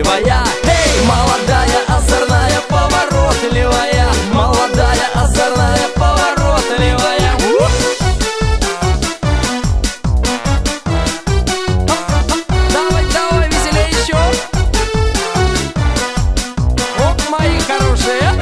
заботливая. Эй, молодая, озорная, поворотливая, молодая, озорная, поворотливая. Давай, давай, веселее еще. Оп, мои хорошие.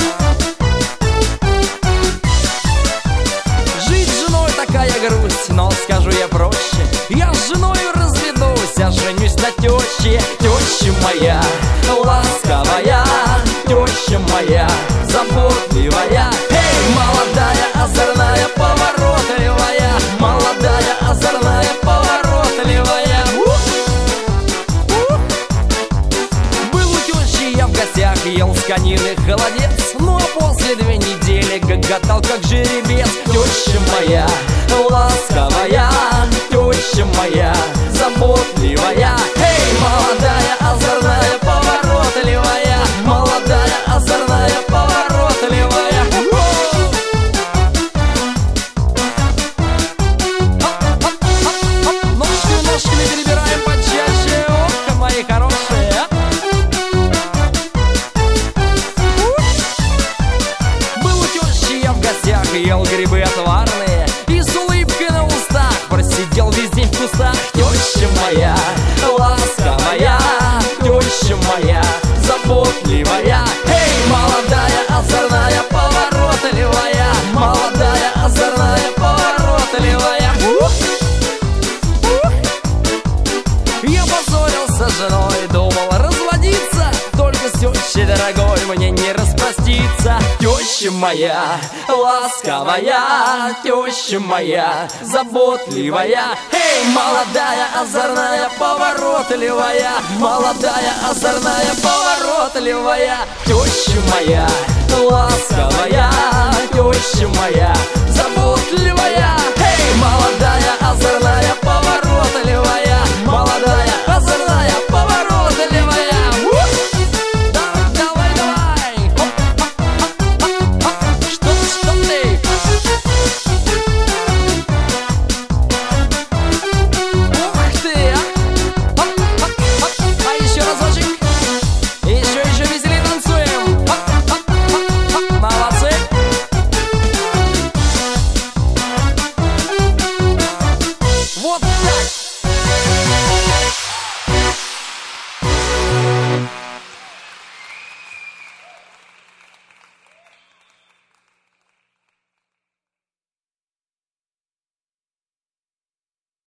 Жить с женой такая грусть, но скажу я проще. Я с женою разведусь, я женюсь на теще. Теща моя ласковая, теща моя заботливая. Эй, молодая, озорная, поворотливая, молодая, озорная, поворотливая. Был у тещи я в гостях, ел с конины холодец. Ну а после 2 недели гоготал как жеребец. Теща моя ласковая, теща моя заботливая. Эй, молодая, озорная, поворотливая, молодая, озорная, поворотливая. Ножками, ножками перебираем почаще. Ох, мои хорошие. Был у тещи я в гостях, ел грибы отварные и с улыбкой на устах просидел весь день в кустах. Теща моя ласковая, теща моя заботливая. Эй, молодая, озорная, поворотливая, молодая, озорная, поворотливая. Я поссорился с женой, думал разводиться, только с тещей дорогой мне не распроститься. Теща моя ласковая, теща моя заботливая. Эй, молодая, озорная, поворотливая, молодая, озорная, поворотливая. Теща моя ласковая, теща моя заботливая. Эй, молодая, озорная,